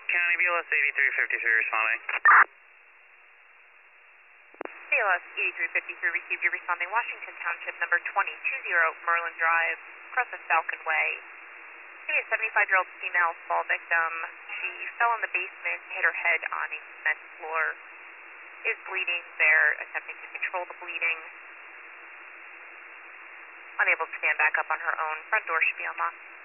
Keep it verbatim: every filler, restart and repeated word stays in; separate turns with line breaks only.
County B L S eighty-three fifty-three responding.
B L S eighty-three fifty-three received you responding Washington Township number twenty twenty Merlin Drive, across the Falcon Way. A seventy-five-year-old female fall victim. She fell in the basement, hit her head on a cement floor. Is bleeding. They're attempting to control the bleeding. Unable to stand back up on her own. Front door should be unlocked.